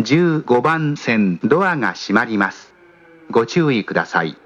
15番線ドアが閉まります。ご注意ください。